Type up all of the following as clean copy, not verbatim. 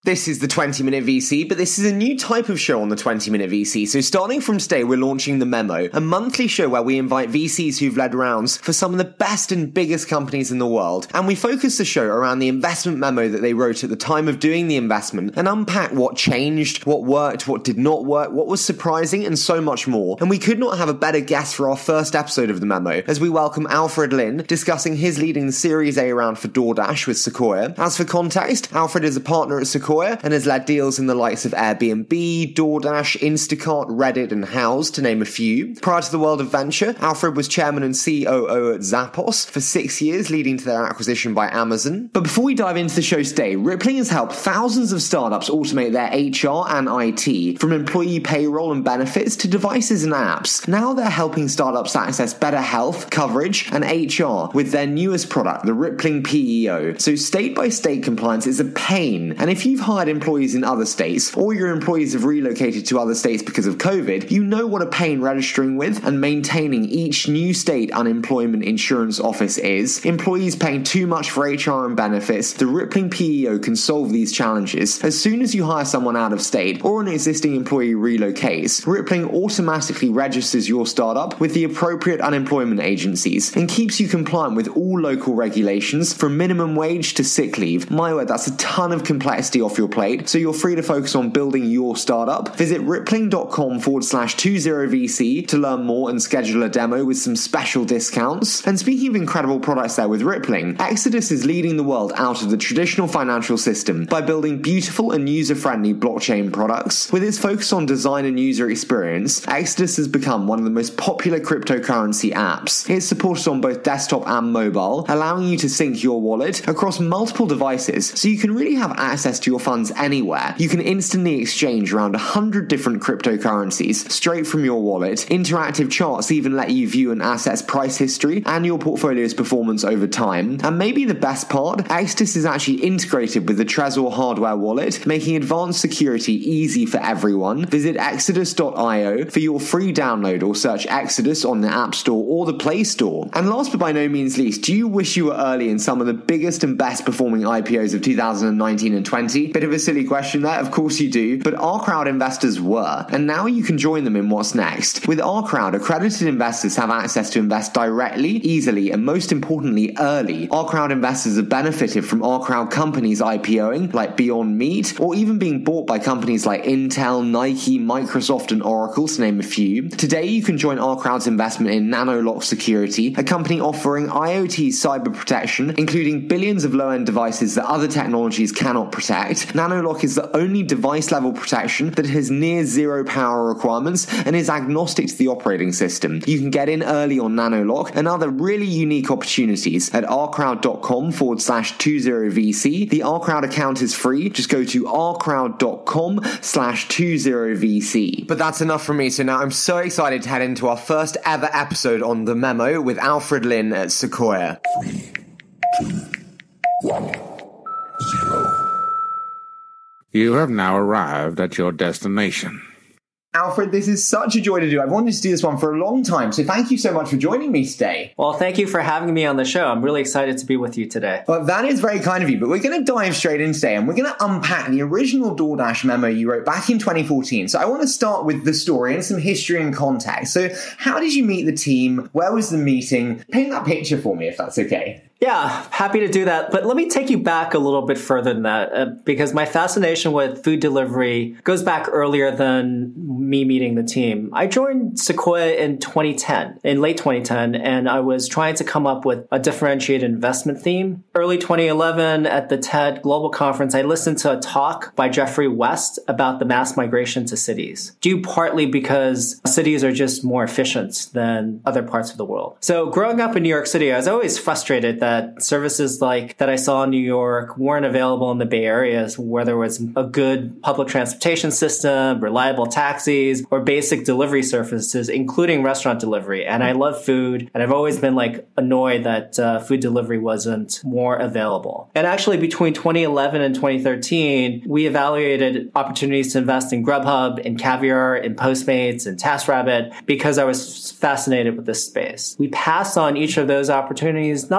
This is the 20-Minute VC, but this is a new type of show on the 20-Minute VC. So starting from today, we're launching The Memo, a monthly show where we invite VCs who've led rounds for some of the best and biggest companies in the world. And we focus the show around the investment memo that they wrote at the time of doing the investment and unpack what changed, what worked, what did not work, what was surprising, and so much more. And we could not have a better guest for our first episode of The Memo, as we welcome Alfred Lin, discussing his leading the Series A round for DoorDash with Sequoia. As for context, Alfred is a partner at Sequoia and has led deals in the likes of Airbnb, DoorDash, Instacart, Reddit, and Houzz, to name a few. Prior to the world of venture, Alfred was chairman and COO at Zappos for 6 years, leading to their acquisition by Amazon. But before we dive into the show today, Rippling has helped thousands of startups automate their HR and IT, from employee payroll and benefits to devices and apps. Now they're helping startups access better health, coverage, and HR with their newest product, the Rippling PEO. So state-by-state compliance is a pain, and if you've hired employees in other states, or your employees have relocated to other states because of COVID, you know what a pain registering with and maintaining each new state unemployment insurance office is. Employees paying too much for HR and benefits, the Rippling PEO can solve these challenges. As soon as you hire someone out of state, or an existing employee relocates, Rippling automatically registers your startup with the appropriate unemployment agencies and keeps you compliant with all local regulations, from minimum wage to sick leave. My word, that's a ton of complexity off your plate, so you're free to focus on building your startup. Visit rippling.com/20VC to learn more and schedule a demo with some special discounts. And speaking of incredible products there with Rippling, Exodus is leading the world out of the traditional financial system by building beautiful and user-friendly blockchain products. With its focus on design and user experience, Exodus has become one of the most popular cryptocurrency apps. It's supported on both desktop and mobile, allowing you to sync your wallet across multiple devices, so you can really have access to your funds anywhere. You can instantly exchange around 100 different cryptocurrencies straight from your wallet. Interactive charts even let you view an asset's price history and your portfolio's performance over time. And maybe the best part, Exodus is actually integrated with the Trezor hardware wallet, making advanced security easy for everyone. Visit exodus.io for your free download, or search Exodus on the App Store or the Play Store. And last but by no means least, do you wish you were early in some of the biggest and best performing IPOs of 2019 and 20? Bit of a silly question there, of course you do, but Our Crowd investors were, and now you can join them in what's next. With Our Crowd, accredited investors have access to invest directly, easily, and most importantly, early. Our Crowd investors have benefited from Our Crowd companies IPOing, like Beyond Meat, or even being bought by companies like Intel, Nike, Microsoft, and Oracle, to name a few. Today, you can join Our Crowd's investment in NanoLock Security, a company offering IoT cyber protection, including billions of low-end devices that other technologies cannot protect. NanoLock is the only device-level protection that has near zero power requirements and is agnostic to the operating system. You can get in early on NanoLock and other really unique opportunities at ourcrowd.com/20VC. The OurCrowd account is free. Just go to ourcrowd.com/20VC. But that's enough from me. So now I'm so excited to head into our first ever episode on The Memo with Alfred Lin at Sequoia. 3, 2, 1, 0. You have now arrived at your destination. Alfred, this is such a joy to do. I've wanted to do this one for a long time, so thank you so much for joining me today. Well, thank you for having me on the show. I'm really excited to be with you today. Well, that is very kind of you, but we're going to dive straight in today, and we're going to unpack the original DoorDash memo you wrote back in 2014. So I want to start with the story and some history and context. So how did you meet the team? Where was the meeting? Paint that picture for me, if that's okay. Yeah, happy to do that. But let me take you back a little bit further than that, because my fascination with food delivery goes back earlier than me meeting the team. I joined Sequoia in late 2010, and I was trying to come up with a differentiated investment theme. Early 2011 at the TED Global Conference, I listened to a talk by Jeffrey West about the mass migration to cities, due partly because cities are just more efficient than other parts of the world. So growing up in New York City, I was always frustrated that services like that I saw in New York weren't available in the Bay Area, where there was a good public transportation system, reliable taxis, or basic delivery services, including restaurant delivery. And I love food, and I've always been annoyed that food delivery wasn't more available. And actually, between 2011 and 2013, we evaluated opportunities to invest in Grubhub, in Caviar, in Postmates, in TaskRabbit, because I was fascinated with this space. We passed on each of those opportunities, not partly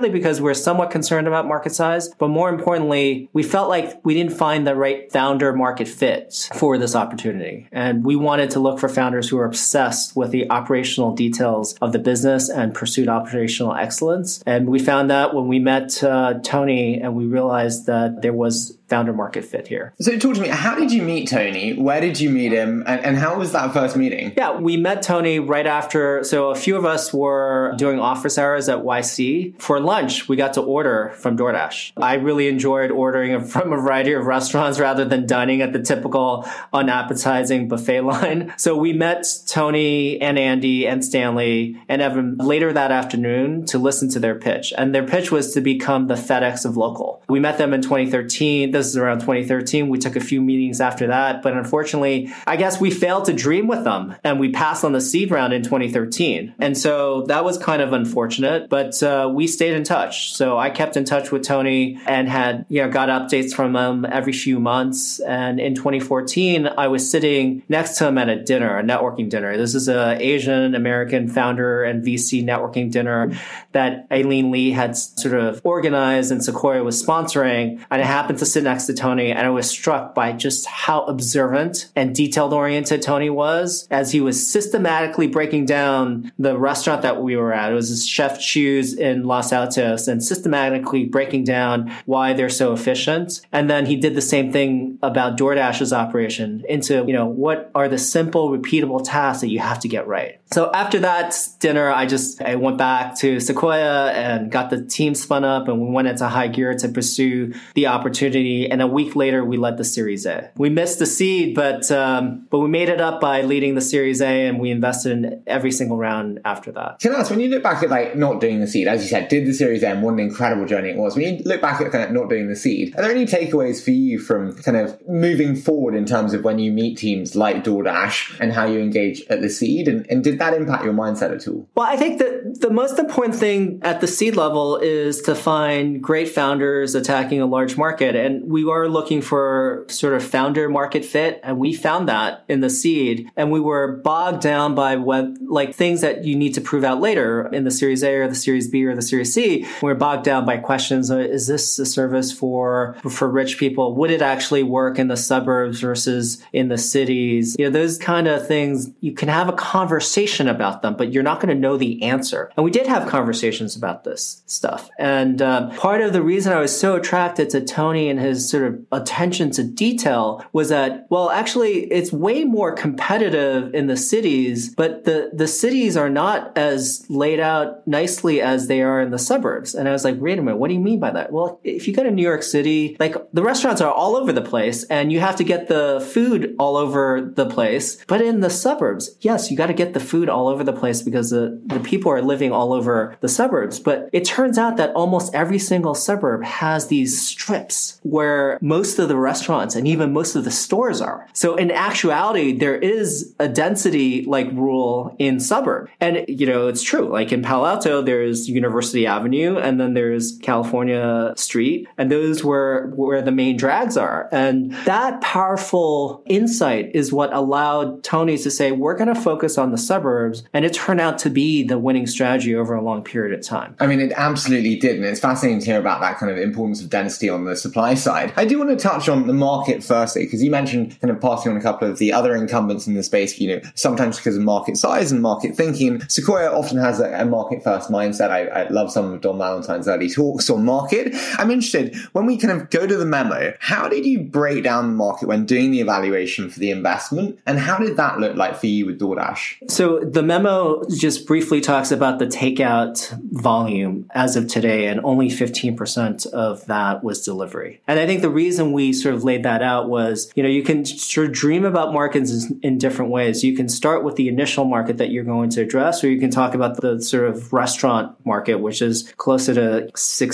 because we're somewhat concerned about market size, but more importantly, we felt like we didn't find the right founder market fit for this opportunity. And we wanted to look for founders who are obsessed with the operational details of the business and pursued operational excellence. And we found that when we met Tony, and we realized that there was founder market fit here. So talk to me, how did you meet Tony? Where did you meet him? And how was that first meeting? Yeah, we met Tony right after. So a few of us were doing office hours at YC. For lunch, we got to order from DoorDash. I really enjoyed ordering from a variety of restaurants rather than dining at the typical unappetizing buffet line. So we met Tony and Andy and Stanley and Evan later that afternoon to listen to their pitch. And their pitch was to become the FedEx of local. We met them in 2013. This is around 2013. We took a few meetings after that, but unfortunately, I guess we failed to dream with them, and we passed on the seed round in 2013. And so that was kind of unfortunate, but we stayed in touch. So I kept in touch with Tony and had, got updates from him every few months. And in 2014, I was sitting next to him at a dinner, a networking dinner. This is an Asian American founder and VC networking dinner that Aileen Lee had sort of organized and Sequoia was sponsoring. And I happened to sit next to Tony, and I was struck by just how observant and detailed-oriented Tony was as he was systematically breaking down the restaurant that we were at. It was Chef Chu's in Los Altos, and systematically breaking down why they're so efficient. And then he did the same thing about DoorDash's operation into, what are the simple, repeatable tasks that you have to get right. So after that dinner, I went back to Sequoia and got the team spun up, and we went into high gear to pursue the opportunity. And a week later, we led the Series A. We missed the seed, but we made it up by leading the Series A, and we invested in every single round after that. Can I ask, when you look back at not doing the seed, as you said, did the Series A, and what an incredible journey it was. When you look back at kind of not doing the seed, are there any takeaways for you from kind of moving forward in terms of when you meet teams like DoorDash and how you engage at the seed? And did that impact your mindset at all? Well, I think that the most important thing at the seed level is to find great founders attacking a large market. And we are looking for sort of founder market fit. And we found that in the seed. And we were bogged down by things that you need to prove out later in the Series A or the Series B or the Series C. We're bogged down by questions. Is this a service for rich people? Would it actually work in the suburbs versus in the cities? Those kind of things, you can have a conversation about them, but you're not going to know the answer. And we did have conversations about this stuff. And part of the reason I was so attracted to Tony and his sort of attention to detail was that, well, actually, it's way more competitive in the cities, but the cities are not as laid out nicely as they are in the suburbs. And I was like, wait a minute, what do you mean by that? Well, if you go to New York City, the restaurants are all over the place and you have to get the food all over the place. But in the suburbs, yes, you got to get the food all over the place because the people are living all over the suburbs. But it turns out that almost every single suburb has these strips where most of the restaurants and even most of the stores are. So in actuality, there is a density rule in suburb. And, it's true. In Palo Alto, there's University Avenue and then there's California Street. And those were where the main drags are. And that powerful insight is what allowed Tony to say, we're going to focus on the suburbs. And it turned out to be the winning strategy over a long period of time. I mean, it absolutely did. And it's fascinating to hear about that kind of importance of density on the supply side. I do want to touch on the market firstly, because you mentioned kind of passing on a couple of the other incumbents in the space, sometimes because of market size and market thinking. Sequoia often has a market first mindset. I love some of Don Valentine's early talks on market. I'm interested, when we kind of go to the memo, how did you break down the market when doing the evaluation for the investment? And how did that look like for you with DoorDash? So the memo just briefly talks about the takeout volume as of today, and only 15% of that was delivery. And I think the reason we sort of laid that out was, you can sort of dream about markets in different ways. You can start with the initial market that you're going to address, or you can talk about the sort of restaurant market, which is closer to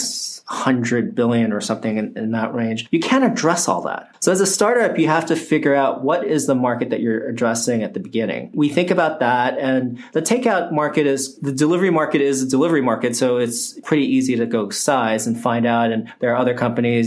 600 billion or something in that range. You can't address all that. So as a startup, you have to figure out what is the market that you're addressing at the beginning. We think about that, and the takeout market the delivery market is a delivery market. So it's pretty easy to go size and find out. And there are other companies that have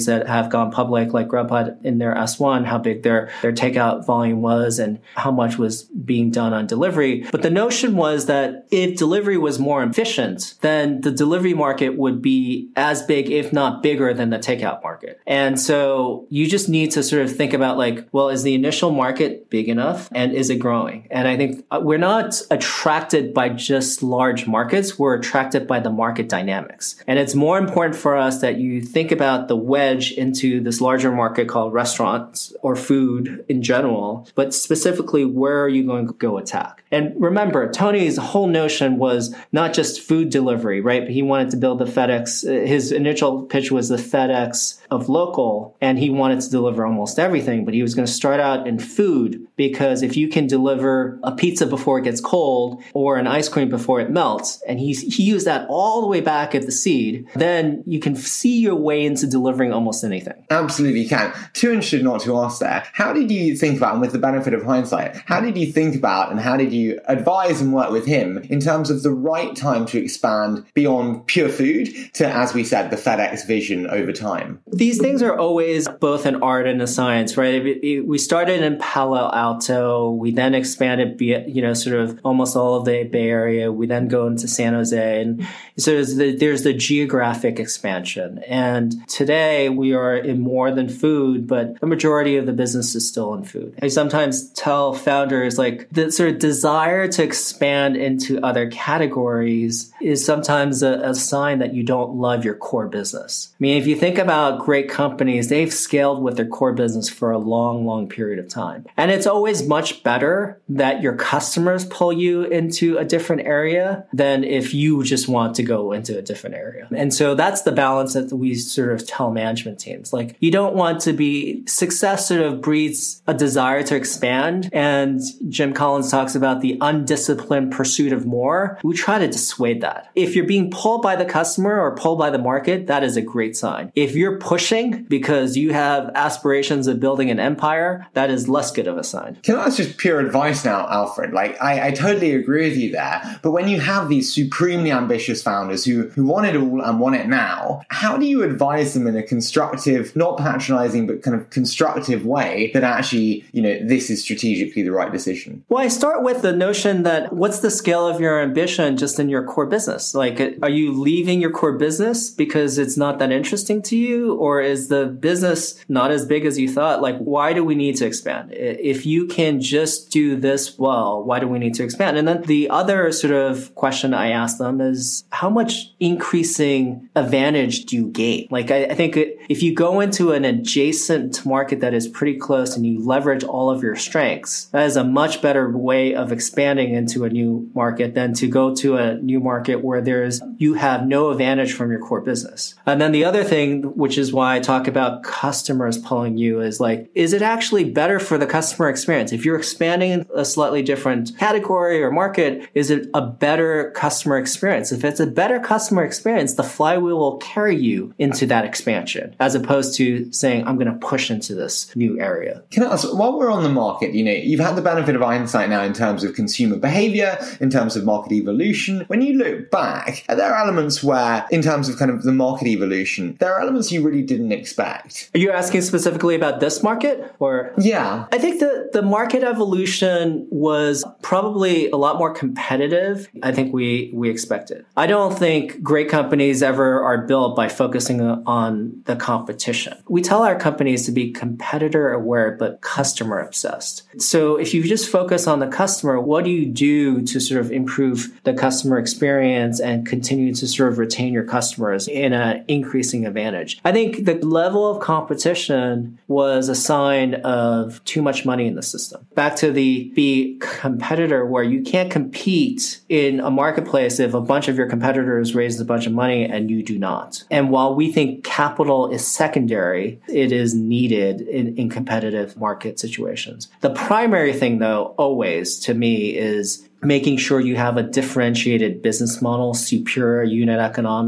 have gone public, like Grubhub in their S1, how big their takeout volume was and how much was being done on delivery. But the notion was that if delivery was more efficient, then the delivery market would be as big, if not bigger, than the takeout market. And so you just need to sort of think about like, well, is the initial market big enough and is it growing? And I think we're not attracted by just large markets. We're attracted by the market dynamics. And it's more important for us that you think about the wedge into this larger market called restaurants or food in general, but specifically, where are you going to go attack? And remember, Tony's whole notion was not just food delivery, right? He wanted to build the FedEx. His initial pitch was the FedEx of local, and he wanted to deliver almost everything, but he was going to start out in food because if you can deliver a pizza before it gets cold or an ice cream before it melts, and he used that all the way back at the seed, then you can see your way into delivering almost anything. Absolutely can. Too interested not to ask there. How did you think about, and with the benefit of hindsight, how did you think about and how did you advise and work with him in terms of the right time to expand beyond pure food to, as we said, the FedEx vision over time? These things are always both an art and a science, right? We started in Palo Alto. We then expanded, sort of almost all of the Bay Area. We then go into San Jose. And so there's the geographic expansion. And today we are in more than food, but the majority of the business is still in food. I sometimes tell founders like the sort of desire to expand into other categories is sometimes a sign that you don't love your core business. I mean, if you think about great companies, they've scaled with their core business for a long, long period of time. And it's always much better that your customers pull you into a different area than if you just want to go into a different area. And so that's the balance that we sort of tell management teams. Like, you don't want to be, success sort of breeds a desire to expand. And Jim Collins talks about the undisciplined pursuit of more. We try to dissuade that. If you're being pulled by the customer or pulled by the market, that is a great sign. If you're pushing because you have aspirations of building an empire, that is less good of a sign. Can I ask just pure advice now, Alfred? Like, I totally agree with you there. But when you have these supremely ambitious founders who want it all and want it now, how do you advise them in a constructive, not patronizing, but kind of constructive way that actually, this is strategically the right decision? Well, I start with the notion that what's the scale of your ambition just in your core business? Like, are you leaving your core business because it's not that interesting to you? Or is the business not as big as you thought? Like, why do we need to expand? If you can just do this well, why do we need to expand? And then the other sort of question I ask them is, how much increasing advantage do you gain? Like, I think if you go into an adjacent market that is pretty close and you leverage all of your strengths, that is a much better way of expanding into a new market than to go to a new market where you have no advantage from your core business. And then the other thing, which is why I talk about customers pulling you, is like, is it actually better for the customer experience? If you're expanding in a slightly different category or market, is it a better customer experience? If it's a better customer experience, the flywheel will carry you into that expansion, as opposed to saying, I'm going to push into this new area. Can I ask, while we're on the market, you've had the benefit of hindsight now in terms of consumer behavior, in terms of market evolution. When you look back, are there elements where, in terms of kind of the market evolution, there are elements you really didn't expect? Are you asking specifically about this market? Or yeah. I think the market evolution was probably a lot more competitive. I think we expected. I don't think great companies ever are built by focusing on the competition. We tell our companies to be competitor aware, but customer obsessed. So if you just focus on the customer, what do you do to sort of improve the customer experience and continue to sort of retain your customers in an increasing advantage? I think the level of competition was a sign of too much money in the system. Back to the be competitor, where you can't compete in a marketplace if a bunch of your competitors raise a bunch of money and you do not. And while we think capital is secondary, it is needed in competitive market situations. The primary thing, though, always to me is making sure you have a differentiated business model, superior unit economics,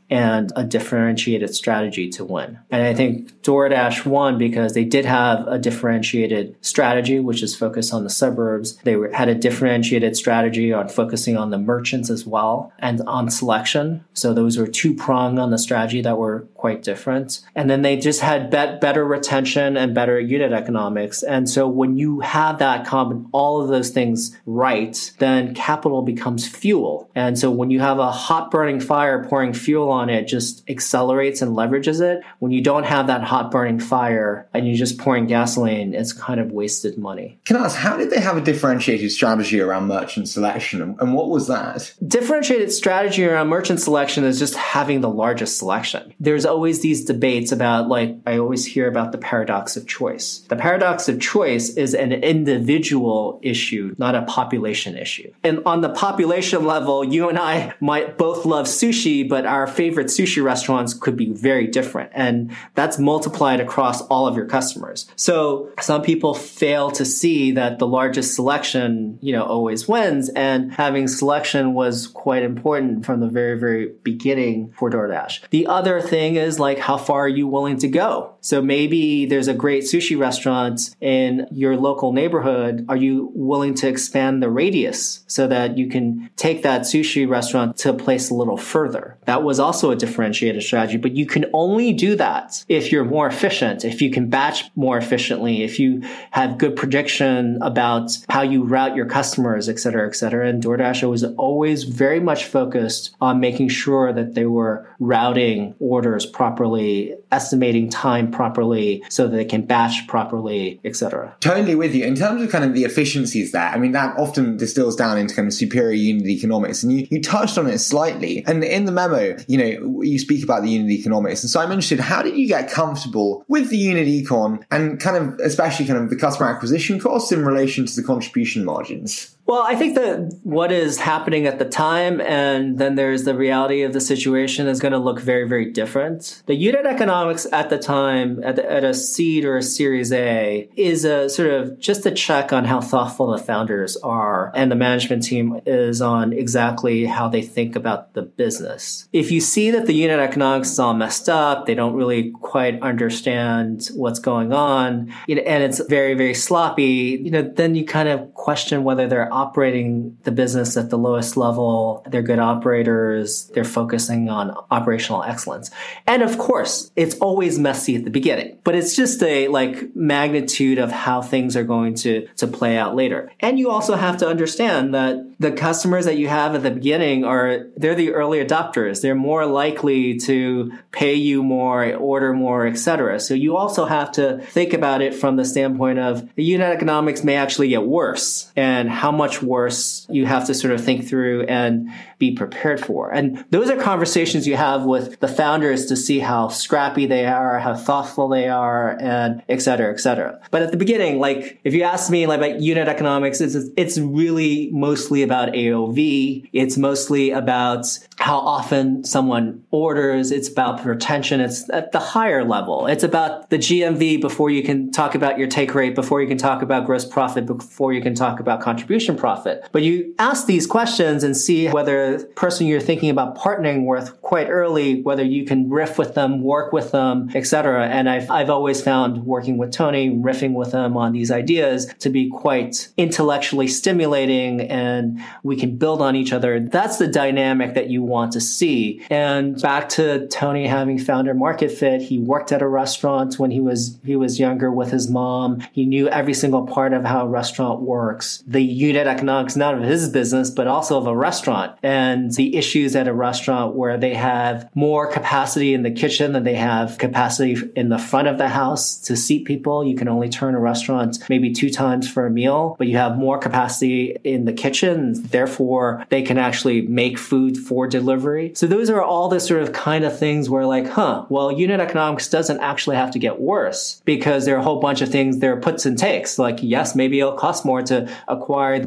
and a differentiated strategy to win. And I think DoorDash won because they did have a differentiated strategy, which is focused on the suburbs. They had a differentiated strategy on focusing on the merchants as well and on selection. So those were two-pronged on the strategy that were quite different. And then they just had better retention and better unit economics. And so when you have that all of those things right, then capital becomes fuel. And so when you have a hot burning fire, pouring fuel on it just accelerates and leverages it. When you don't have that hot burning fire and you're just pouring gasoline, it's kind of wasted money. Can I ask, how did they have a differentiated strategy around merchant selection? And what was that? Differentiated strategy around merchant selection is just having the largest selection. There's always these debates about, like, I always hear about the paradox of choice. The paradox of choice is an individual issue, not a population issue. And on the population level, you and I might both love sushi, but our favorite sushi restaurants could be very different. And that's multiplied across all of your customers. So some people fail to see that the largest selection, always wins. And having selection was quite important from the very, very beginning for DoorDash. The other thing is, like, how far are you willing to go? So maybe there's a great sushi restaurant in your local neighborhood. Are you willing to expand the radius so that you can take that sushi restaurant to a place a little further? That was also a differentiated strategy, but you can only do that if you're more efficient, if you can batch more efficiently, if you have good prediction about how you route your customers, et cetera, et cetera. And DoorDash was always very much focused on making sure that they were routing orders properly, estimating time properly so that they can batch properly, et cetera. Totally with you. In terms of kind of the efficiencies there, I mean, that often distills down into kind of superior unit economics. And you touched on it slightly. And in the memo, you speak about the unit economics. And so I'm interested, how did you get comfortable with the unit econ and kind of, especially kind of the customer acquisition costs in relation to the contribution margins? Well, I think that what is happening at the time and then there's the reality of the situation is going to look very, very different. The unit economics at the time, at a seed or a Series A, is a sort of just a check on how thoughtful the founders are and the management team is on exactly how they think about the business. If you see that the unit economics is all messed up, they don't really quite understand what's going on, and it's very, very sloppy, then you kind of question whether they're operating the business at the lowest level. They're good operators. They're focusing on operational excellence. And of course, it's always messy at the beginning, but it's just a magnitude of how things are going to play out later. And you also have to understand that the customers that you have at the beginning they're the early adopters. They're more likely to pay you more, order more, etc. So you also have to think about it from the standpoint of the unit economics may actually get worse, and how much worse you have to sort of think through and be prepared for. And those are conversations you have with the founders to see how scrappy they are, how thoughtful they are, and et cetera, et cetera. But at the beginning, if you ask me about unit economics, it's really mostly about AOV. It's mostly about how often someone orders. It's about retention. It's at the higher level. It's about the GMV before you can talk about your take rate, before you can talk about gross profit, before you can talk about contribution profit. But you ask these questions and see whether the person you're thinking about partnering with quite early, whether you can riff with them, work with them, etc. And I've always found working with Tony, riffing with him on these ideas to be quite intellectually stimulating, and we can build on each other. That's the dynamic that you want to see. And back to Tony having founder market fit, he worked at a restaurant when he was younger with his mom. He knew every single part of how a restaurant works, the unit economics, not of his business, but also of a restaurant, and the issues at a restaurant where they have more capacity in the kitchen than they have capacity in the front of the house to seat people. You can only turn a restaurant maybe 2 times for a meal, but you have more capacity in the kitchen. Therefore, they can actually make food for delivery. So those are all the sort of kind of things where unit economics doesn't actually have to get worse because there are a whole bunch of things, there are puts and takes. Yes, maybe it'll cost more to acquire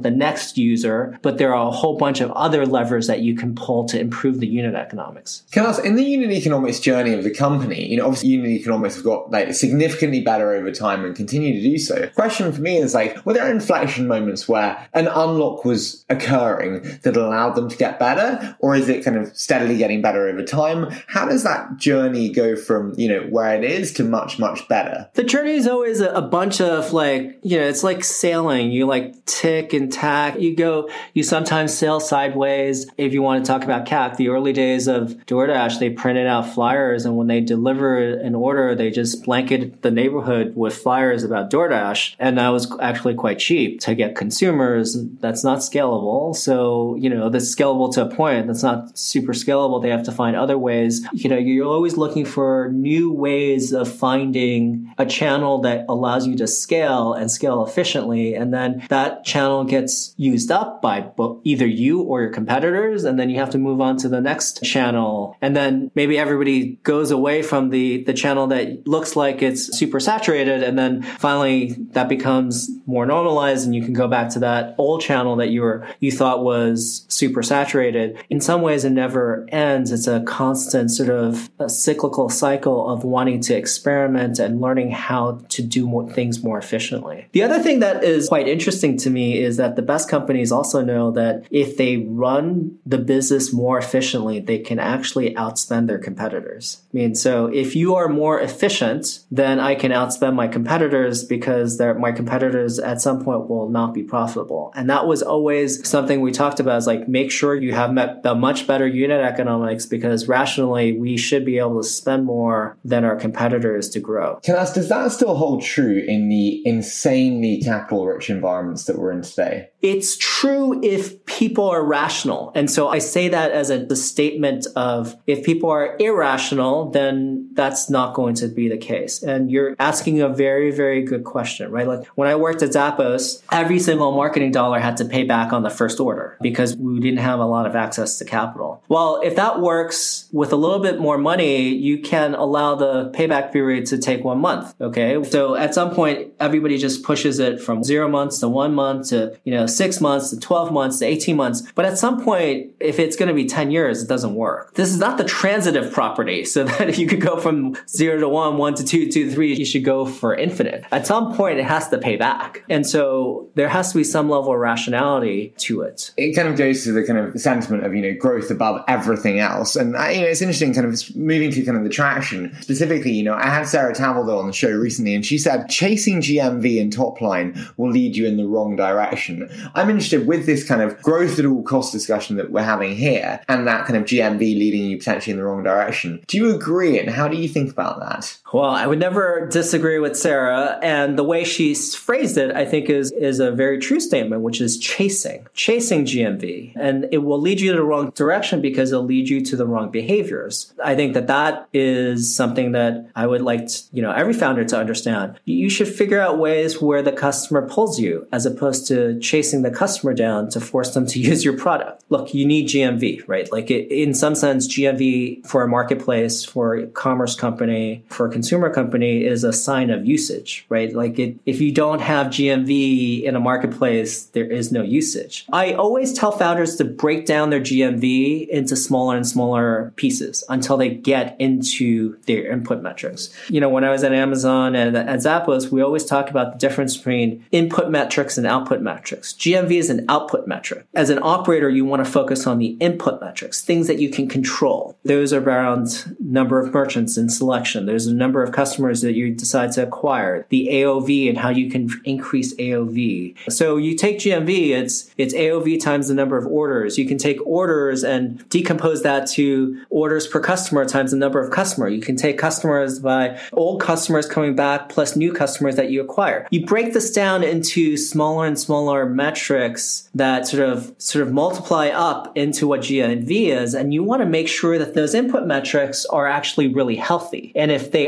the next user, but there are a whole bunch of other levers that you can pull to improve the unit economics. Can I ask, in the unit economics journey of the company, obviously unit economics have got significantly better over time and continue to do so. The question for me is were there inflection moments where an unlock was occurring that allowed them to get better, or is it kind of steadily getting better over time? How does that journey go from, where it is to much, much better? The journey is always a bunch of it's like sailing. You tick and tack. You sometimes sail sideways. If you want to talk about CAC, the early days of DoorDash, they printed out flyers, and when they deliver an order, they just blanketed the neighborhood with flyers about DoorDash. And that was actually quite cheap to get consumers. That's not scalable. So, that's scalable to a point. That's not super scalable. They have to find other ways. You're always looking for new ways of finding a channel that allows you to scale and scale efficiently. And then that channel gets used up by either you or your competitors. And then you have to move on to the next channel. And then maybe everybody goes away from the channel that looks like it's super saturated. And then finally that becomes more normalized, and you can go back to that old channel that you thought was super saturated. In some ways, it never ends. It's a constant sort of a cyclical cycle of wanting to experiment and learning how to do things more efficiently. The other thing that is quite interesting to me is that the best companies also know that if they run the business more efficiently, they can actually outspend their competitors. So if you are more efficient, then I can outspend my competitors because my competitors at some point will not be profitable. And that was always something we talked about, is make sure you have a much better unit economics, because rationally we should be able to spend more than our competitors to grow. Can I ask, does that still hold true in the insanely capital-rich environments that we're in today? It's true if people are rational. And so I say that as a statement of, if people are irrational, then that's not going to be the case. And you're asking a very, very good question, right? When I worked at Zappos, every single marketing dollar had to pay back on the first order because we didn't have a lot of access to capital. Well, if that works with a little bit more money, you can allow the payback period to take 1 month. Okay. So at some point, everybody just pushes it from 0 months to 1 month to, 6 months to 12 months to 18 months. But at some point, if it's going to be 10 years, it doesn't work. This is not the transitive property, so that if you could go from 0 to 1, 1 to 2, 2 to 3, you should go for infinite. At some point, it has to pay back. And so there has to be some level of rationality to it. It kind of goes to the kind of sentiment of, growth above everything else. And, it's interesting kind of moving to kind of the traction. Specifically, I had Sarah Tavildo on the show recently, and she said chasing GMV and top line will lead you in the wrong direction. I'm interested with this kind of growth at all cost discussion that we're having here, and that kind of GMV leading you potentially in the wrong direction. Do you agree, and how do you think about that? Well, I would never disagree with Sarah, and the way she's phrased it, I think, is a very true statement, which is chasing GMV. And it will lead you to the wrong direction because it'll lead you to the wrong behaviors. I think that is something that I would like every founder to understand. You should figure out ways where the customer pulls you, as opposed to chasing the customer down to force them to use your product. Look, you need GMV, right? In some sense, GMV for a marketplace, for a commerce company, for a consumer company is a sign of usage, right? If you don't have GMV in a marketplace, there is no usage. I always tell founders to break down their GMV into smaller and smaller pieces until they get into their input metrics. When I was at Amazon and at Zappos, we always talk about the difference between input metrics and output metrics. GMV is an output metric. As an operator, you want to focus on the input metrics, things that you can control. Those are around number of merchants and selection. There's a number of customers that you decide to acquire, the AOV and how you can increase AOV. So you take GMV, it's AOV times the number of orders. You can take orders and decompose that to orders per customer times the number of customers. You can take customers by old customers coming back plus new customers that you acquire. You break this down into smaller and smaller metrics that sort of multiply up into what GMV is, and you want to make sure that those input metrics are actually really healthy. And if they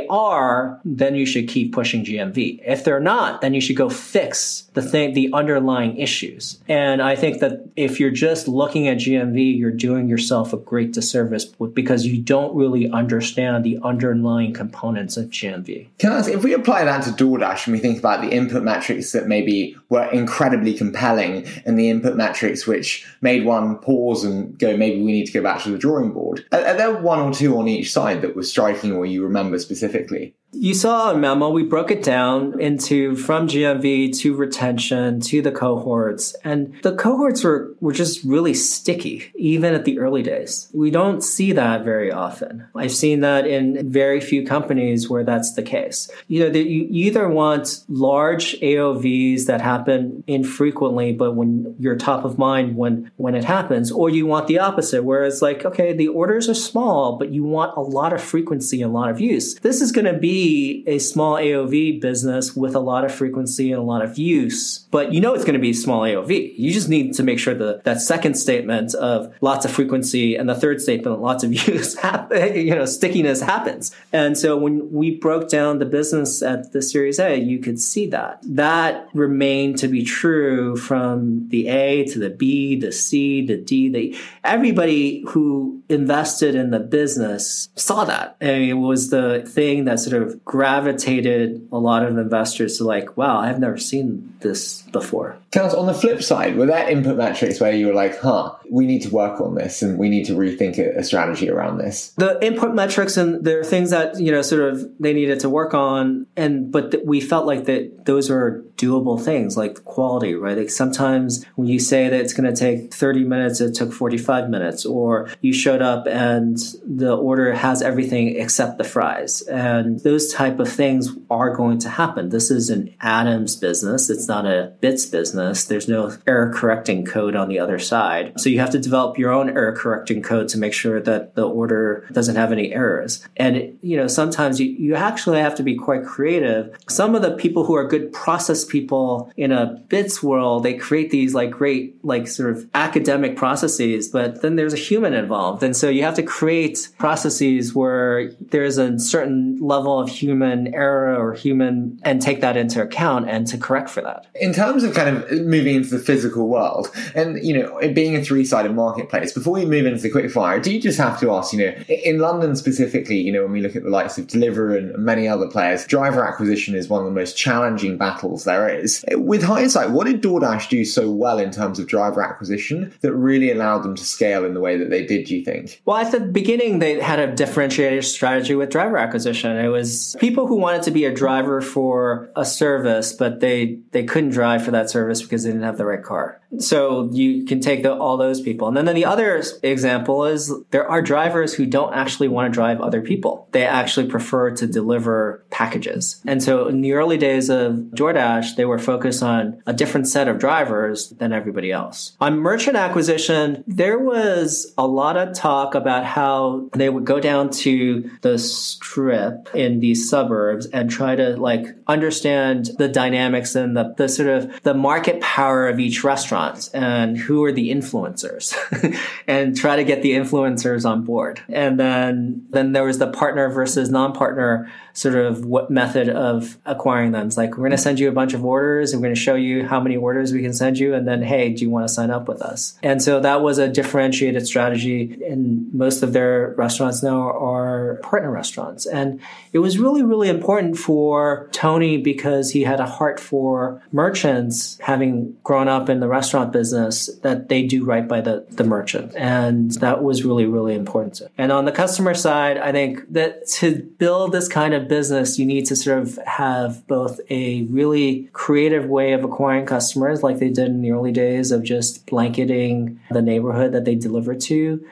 are, then you should keep pushing GMV. If they're not, then you should go fix the underlying issues. And I think that if you're just looking at GMV, you're doing yourself a great disservice because you don't really understand the underlying components of GMV. Can I ask, if we apply that to DoorDash and we think about the input metrics that maybe were incredibly compelling and the input metrics which made one pause and go, maybe we need to go back to the drawing board, are there one or two on each side that was striking or you remember specifically? You saw a memo. We broke it down into from GMV to retention to the cohorts. And the cohorts were just really sticky, even at the early days. We don't see that very often. I've seen that in very few companies where that's the case. You either want large AOVs that happen infrequently, but when you're top of mind when it happens, or you want the opposite, where it's like, okay, the orders are small, but you want a lot of frequency and a lot of use. This is going to be a small AOV business with a lot of frequency and a lot of use, but it's going to be small AOV. You just need to make sure that second statement of lots of frequency and the third statement, lots of use, stickiness happens. And so when we broke down the business at the Series A, you could see that remained to be true from the A to the B, the C, the D. Everybody who invested in the business saw that. And it was the thing that sort of gravitated a lot of investors to like, wow, I've never seen this before. On the flip side, were there input metrics where you were like, we need to work on this and we need to rethink a strategy around this? The input metrics, and there are things that, sort of they needed to work on. But we felt like that those are doable things, like quality, right? Like sometimes when you say that it's going to take 30 minutes, it took 45 minutes, or you showed up and the order has everything except the fries. And those type of things are going to happen. This is an atoms business. It's not a bits business. There's no error correcting code on the other side. So you have to develop your own error correcting code to make sure that the order doesn't have any errors. And, sometimes you actually have to be quite creative. Some of the people who are good process people in a bits world, they create these great sort of academic processes, but then there's a human involved. And so you have to create processes where there's a certain level of human error or human, and take that into account and to correct for that. In terms of kind of moving into the physical world and, it being a three-sided marketplace, before we move into the quickfire, do you just have to ask, in London specifically, when we look at the likes of Deliveroo and many other players, driver acquisition is one of the most challenging battles there is. With hindsight, what did DoorDash do so well in terms of driver acquisition that really allowed them to scale in the way that they did, do you think? Well, at the beginning, they had a differentiated strategy with driver acquisition. It was people who wanted to be a driver for a service, but they couldn't drive for that service because they didn't have the right car. So you can take all those people. And then the other example is there are drivers who don't actually want to drive other people. They actually prefer to deliver packages. And so in the early days of DoorDash, they were focused on a different set of drivers than everybody else. On merchant acquisition, there was a lot of talk about how they would go down to the strip in these suburbs and try to understand the dynamics and the sort of the market power of each restaurant and who are the influencers and try to get the influencers on board. And then there was the partner versus non-partner sort of what method of acquiring them. It's like, we're going to send you a bunch of orders and we're going to show you how many orders we can send you. And then, hey, do you want to sign up with us? And so that was a differentiated strategy. And most of their restaurants now are partner restaurants. And it was really, really important for Tony because he had a heart for merchants, having grown up in the restaurant business, that they do right by the merchant. And that was really, really important. And on the customer side, I think that to build this kind of business, you need to sort of have both a really creative way of acquiring customers, like they did in the early days of just blanketing the neighborhood that they deliver to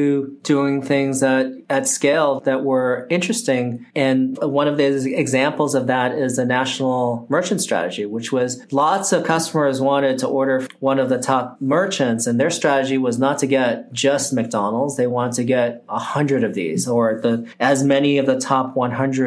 doing things that at scale that were interesting. And one of the examples of that is the national merchant strategy, which was lots of customers wanted to order one of the top merchants, and their strategy was not to get just McDonald's. They wanted to get 100 of these, or as many of the top 100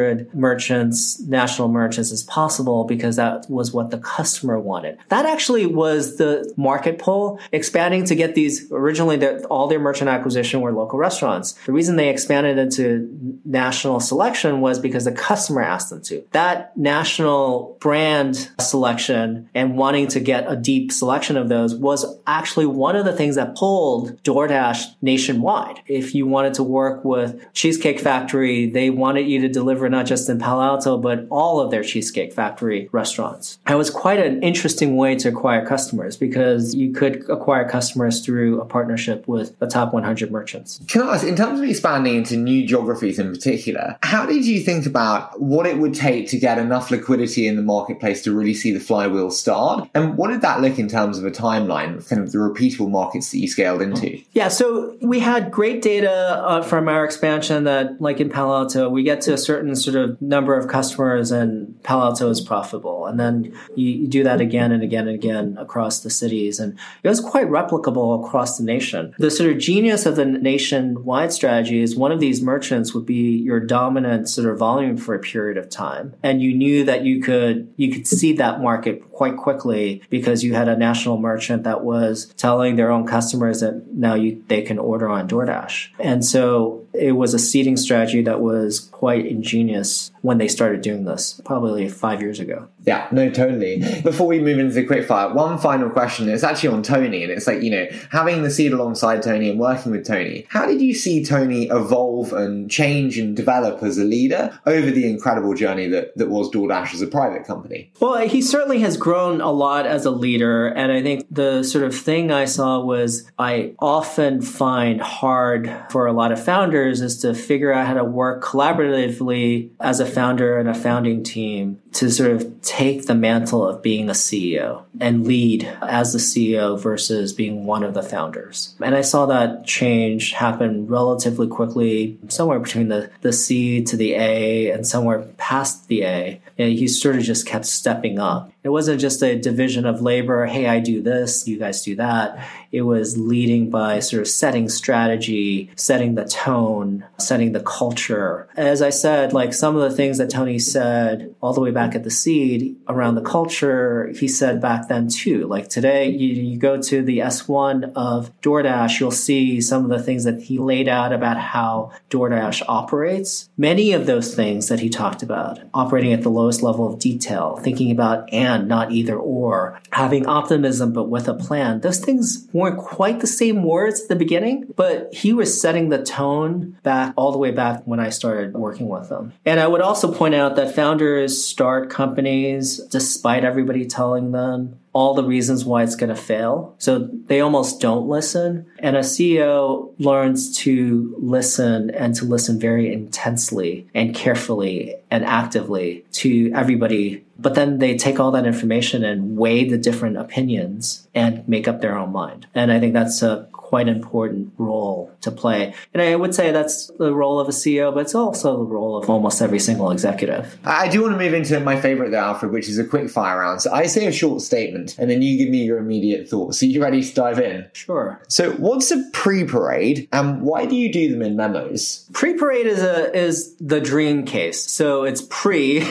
100 merchants, national merchants as possible, because that was what the customer wanted. That actually was the market pull, expanding to get these. Originally, all their merchant acquisition were local restaurants. The reason they expanded into national selection was because the customer asked them to. That national brand selection and wanting to get a deep selection of those was actually one of the things that pulled DoorDash nationwide. If you wanted to work with Cheesecake Factory, they wanted you to deliver not just in Palo Alto, but all of their Cheesecake Factory restaurants. It was quite an interesting way to acquire customers, because you could acquire customers through a partnership with the top 100 merchants. Can I ask, in terms of expanding into new geographies in particular, how did you think about what it would take to get enough liquidity in the marketplace to really see the flywheel start? And what did that look in terms of a timeline of kind of the repeatable markets that you scaled into? Yeah, so we had great data from our expansion that, like in Palo Alto, we get to a certain sort of number of customers and Palo Alto is profitable. And then you do that again and again and again across the cities. And it was quite replicable across the nation. The sort of genius of the nationwide strategy is one of these merchants would be your dominant sort of volume for a period of time. And you knew that you could see that market quite quickly because you had a national merchant that was telling their own customers that now they can order on DoorDash. And so it was a seeding strategy that was quite ingenious when they started doing this, probably 5 years ago. Yeah, no, totally. Before we move into the quickfire, one final question. It's actually on Tony, and it's like, having the seed alongside Tony and working with Tony, how did you see Tony evolve and change and develop as a leader over the incredible journey that was DoorDash as a private company? Well, he certainly has grown a lot as a leader, and I think the sort of thing I saw was I often find hard for a lot of founders is to figure out how to work collaboratively as a founder and a founding team to sort of take the mantle of being a CEO and lead as the CEO versus being one of the founders. And I saw that change happen relatively quickly, somewhere between the C to the A and somewhere past the A. And he sort of just kept stepping up. It wasn't just a division of labor. Hey, I do this, you guys do that. It was leading by sort of setting strategy, setting the tone, setting the culture. As I said, like some of the things that Tony said all the way back at the seed around the culture, he said back then too. Like today, you go to the S1 of DoorDash, you'll see some of the things that he laid out about how DoorDash operates. Many of those things that he talked about, operating at the lowest level of detail, thinking about and not either or, having optimism but with a plan. Those things weren't quite the same words at the beginning, but he was setting the tone back all the way back when I started working with them. And I would also point out that founders start companies despite everybody telling them all the reasons why it's going to fail. So they almost don't listen. And a CEO learns to listen and to listen very intensely and carefully and actively to everybody. But then they take all that information and weigh the different opinions and make up their own mind. And I think that's a quite important role to play. And I would say that's the role of a CEO, but it's also the role of almost every single executive. I do want to move into my favorite though, Alfred, which is a quick fire round. So I say a short statement and then you give me your immediate thoughts. Are you ready to dive in? Sure. So what's a pre-parade and why do you do them in memos? Pre-parade is the dream case. So it's pre.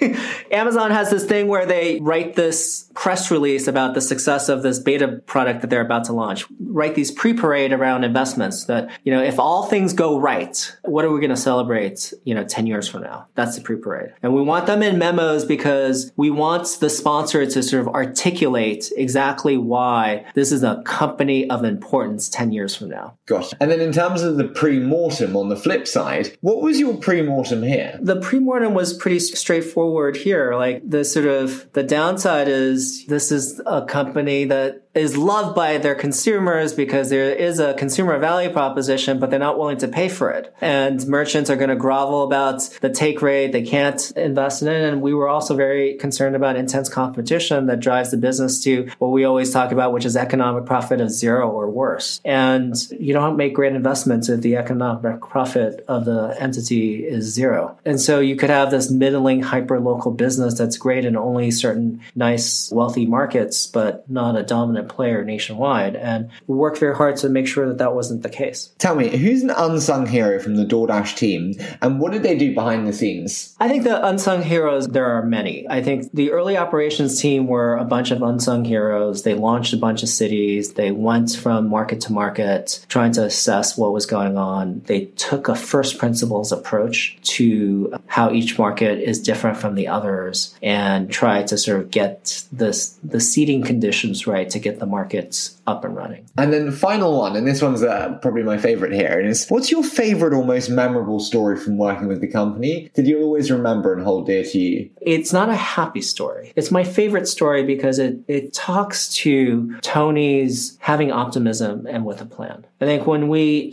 Amazon has this thing where they write this press release about the success of this beta product that they're about to launch. Write these pre-parade around investments that, if all things go right, what are we going to celebrate, 10 years from now? That's the pre-parade. And we want them in memos because we want the sponsor to sort of articulate exactly why this is a company of importance 10 years from now. Gosh. And then in terms of the pre-mortem on the flip side, what was your pre-mortem here? The pre-mortem was pretty straightforward here. Like the downside is this is a company that is loved by their consumers because there is a consumer value proposition, but they're not willing to pay for it. And merchants are going to grovel about the take rate. They can't invest in it. And we were also very concerned about intense competition that drives the business to what we always talk about, which is economic profit of zero or worse. And you don't make great investments if the economic profit of the entity is zero. And so you could have this middling hyper-local business that's great in only certain nice, wealthy markets, but not a dominant dominant player nationwide. And we worked very hard to make sure that that wasn't the case. Tell me, who's an unsung hero from the DoorDash team, and what did they do behind the scenes? I think the unsung heroes, there are many. I think the early operations team were a bunch of unsung heroes. They launched a bunch of cities. They went from market to market, trying to assess what was going on. They took a first principles approach to how each market is different from the others and tried to sort of get the seeding conditions right to get the markets up and running. And then the final one, and this one's probably my favorite here, is what's your favorite or most memorable story from working with the company that you always remember and hold dear to you? It's not a happy story. It's my favorite story because it talks to Tony's having optimism and with a plan. I think when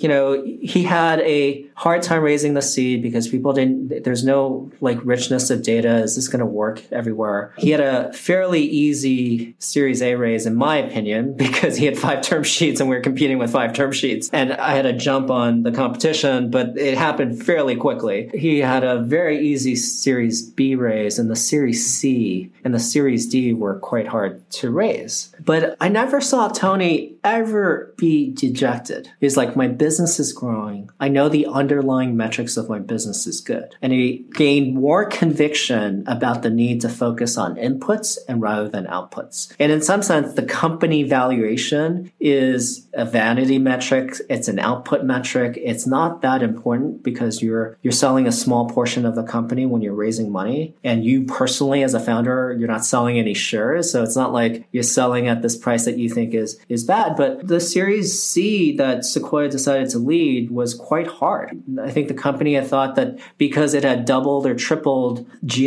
he had a hard time raising the seed because there's no richness of data. Is this going to work everywhere? He had a fairly easy Series A raise, in my opinion, because he had 5 term sheets and we were competing with 5 term sheets. And I had to jump on the competition, but it happened fairly quickly. He had a very easy Series B raise, and the Series C and the Series D were quite hard to raise. But I never saw Tony ever be dejected. He's like, my business is growing. I know the underlying metrics of my business is good. And he gained more conviction about the need to focus on inputs and rather than outputs. And in some sense, the company valuation is a vanity metric. It's an output metric. It's not that important because you're selling a small portion of the company when you're raising money. And you personally, as a founder, you're not selling any shares. So it's not like you're selling at this price that you think is bad. But the Series C that Sequoia decided to lead was quite hard. I think the company had thought that because it had doubled or tripled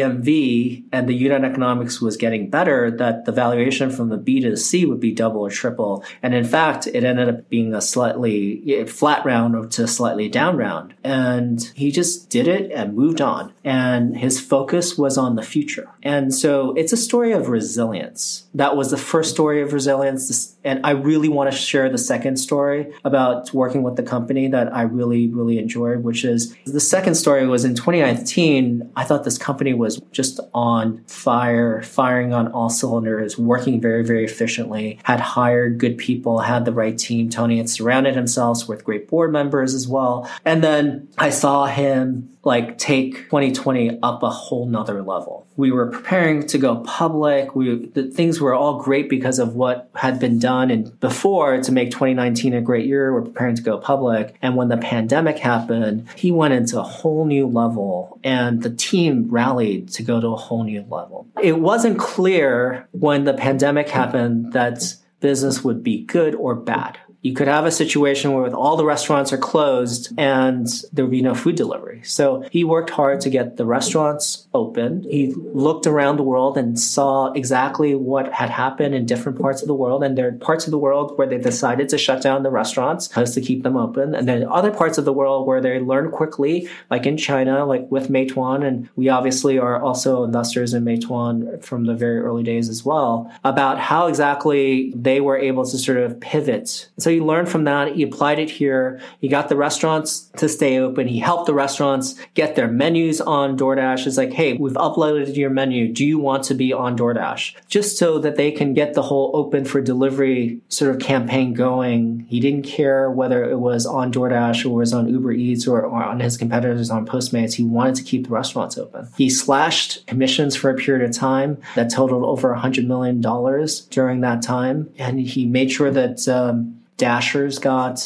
GMV and the unit economics was getting better, that the valuation from the B to the C would be double or triple. And in fact, it ended up being a slightly flat round to a slightly down round. And he just did it and moved on. And his focus was on the future. And so it's a story of resilience. That was the first story of resilience. And I really want to share the second story about working with the company that I really, really enjoyed, which is the second story was in 2019. I thought this company was just on fire, firing on all cylinders, working very, very efficiently, had hired good people, had the right team. Tony had surrounded himself with great board members as well. And then I saw him take 2020 up a whole nother level. We were preparing to go public. The things were all great because of what had been done and before to make 2019 a great year. We're preparing to go public. And when the pandemic happened, he went into a whole new level and the team rallied to go to a whole new level. It wasn't clear when the pandemic happened that business would be good or bad. You could have a situation where all the restaurants are closed and there would be no food delivery. So he worked hard to get the restaurants open. He looked around the world and saw exactly what had happened in different parts of the world. And there are parts of the world where they decided to shut down the restaurants just to keep them open. And then other parts of the world where they learned quickly, like in China, like with Meituan. And we obviously are also investors in Meituan from the very early days as well, about how exactly they were able to sort of pivot. So he learned from that. He applied it here. He got the restaurants to stay open. He helped the restaurants get their menus on DoorDash. It's like, hey, we've uploaded your menu. Do you want to be on DoorDash? Just so that they can get the whole open for delivery sort of campaign going. He didn't care whether it was on DoorDash or was on Uber Eats or on his competitors on Postmates. He wanted to keep the restaurants open. He slashed commissions for a period of time that totaled over $100 million during that time. And he made sure that Dashers got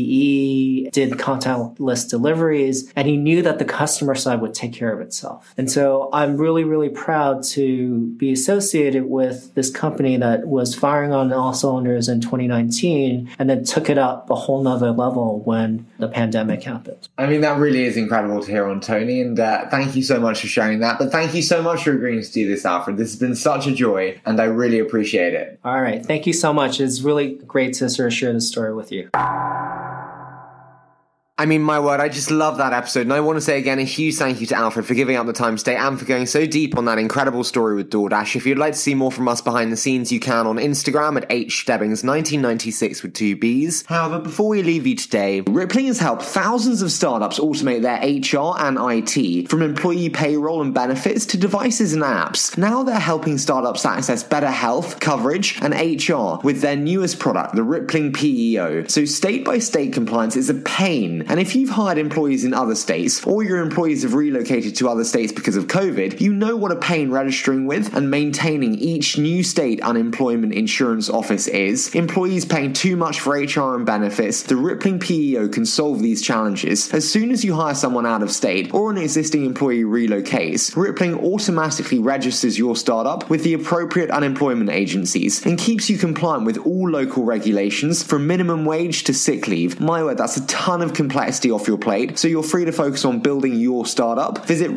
PPE, did contactless deliveries, and he knew that the customer side would take care of itself. And so I'm really, really proud to be associated with this company that was firing on all cylinders in 2019 and then took it up a whole nother level when the pandemic happened. I mean, that really is incredible to hear on Tony, and thank you so much for sharing that. But thank you so much for agreeing to do this, Alfred. This has been such a joy, and I really appreciate it. All right. Thank you so much. It's really great to sort of share this story with you. I mean, my word, I just love that episode. And I want to say again a huge thank you to Alfred for giving up the time today and for going so deep on that incredible story with DoorDash. If you'd like to see more from us behind the scenes, you can on Instagram at hstebbings1996 with 2 Bs. However, before we leave you today, Rippling has helped thousands of startups automate their HR and IT, from employee payroll and benefits to devices and apps. Now they're helping startups access better health, coverage, and HR with their newest product, the Rippling PEO. So state-by-state compliance is a pain. And if you've hired employees in other states, or your employees have relocated to other states because of COVID, you know what a pain registering with and maintaining each new state unemployment insurance office is. Employees paying too much for HR and benefits, the Rippling PEO can solve these challenges. As soon as you hire someone out of state, or an existing employee relocates, Rippling automatically registers your startup with the appropriate unemployment agencies and keeps you compliant with all local regulations, from minimum wage to sick leave. My word, that's a ton of complexity off your plate, so you're free to focus on building your startup. Visit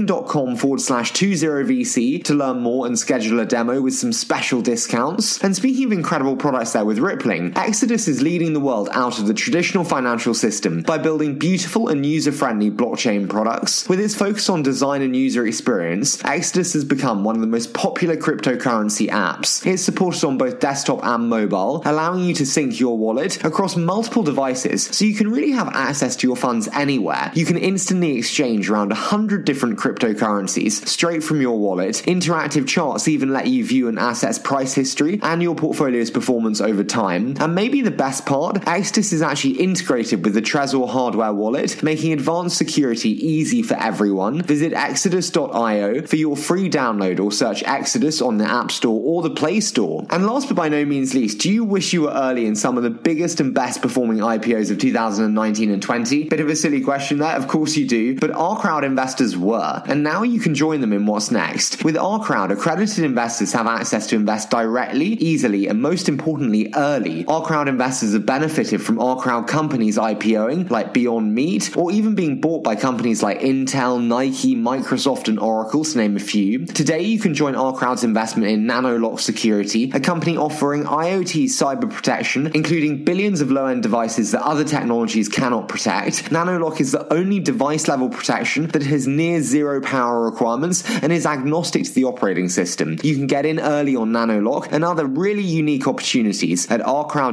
rippling.com/20VC to learn more and schedule a demo with some special discounts. And speaking of incredible products there with Rippling, Exodus is leading the world out of the traditional financial system by building beautiful and user-friendly blockchain products. With its focus on design and user experience, Exodus has become one of the most popular cryptocurrency apps. It's supported on both desktop and mobile, allowing you to sync your wallet across multiple devices, so you can really have access to your funds anywhere. You can instantly exchange around 100 different cryptocurrencies straight from your wallet. Interactive charts even let you view an asset's price history and your portfolio's performance over time. And maybe the best part, Exodus is actually integrated with the Trezor hardware wallet, making advanced security easy for everyone. Visit exodus.io for your free download, or search Exodus on the App Store or the Play Store. And last but by no means least, do you wish you were early in some of the biggest and best performing IPOs of 2019 and 20? Bit of a silly question there, of course you do, but our crowd investors were, and now you can join them in what's next. With our crowd, accredited investors have access to invest directly, easily, and most importantly, early. Our crowd investors have benefited from our crowd companies IPOing, like Beyond Meat, or even being bought by companies like Intel, Nike, Microsoft, and Oracle, to name a few. Today, you can join our crowd's investment in NanoLock Security, a company offering IoT cyber protection, including billions of low-end devices that other technologies cannot protect. NanoLock is the only device-level protection that has near zero power requirements and is agnostic to the operating system. You can get in early on NanoLock and other really unique opportunities at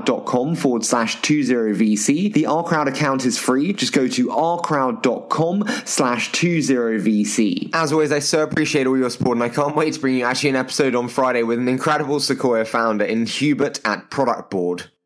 ourcrowd.com/20VC. The ourcrowd account is free. Just go to ourcrowd.com/20VC. As always, I so appreciate all your support, and I can't wait to bring you actually an episode on Friday with an incredible Sequoia founder in Hubert at Product Board.